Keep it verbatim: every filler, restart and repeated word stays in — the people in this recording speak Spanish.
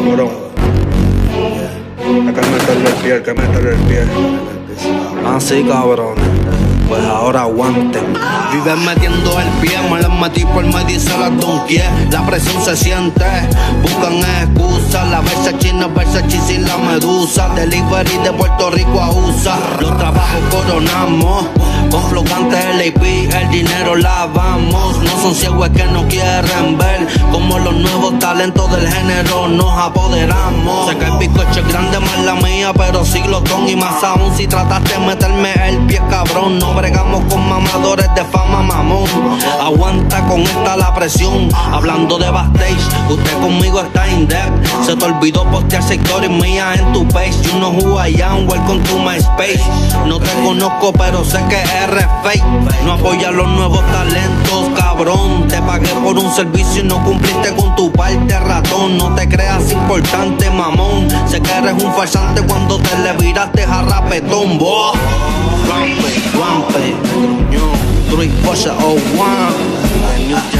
cabrón. Hay que meterle el pie, hay que meterle el pie. Ah, sí, cabrón. Pues ahora aguanten. Viven metiendo el pie, me las metí por medio y se las donqué. La presión se siente, buscan excusas. La Versace no es Versace sin la medusa. Delivery de Puerto Rico a U S A. Los trabajos coronamos, con flotantes L A P, el dinero lavamos. No son ciegos es que no quieren ver como los nuevos talentos del género nos apoderamos. Sé que el bizcocho es grande, más la mía, pero sí glotón. Y más aún si trataste de meterme el pie, cabrón. No bregamos con mamadores de fama, mamón. Aguanta con esta la presión. Hablando de backstage, usted conmigo está in depth. Se te olvidó postear sectores mías en tu page. You know who I am, welcome to my space. No te conozco, pero sé que eres fake. No apoyas los nuevos talentos, cabrón. Te pagué por un servicio y no cumpliste con tu parte, ratón. No te creas importante, mamón. Sé que eres un farsante cuando te le viraste a rapetón, boy. Rampe, rampe, yo, three, four, oh, one.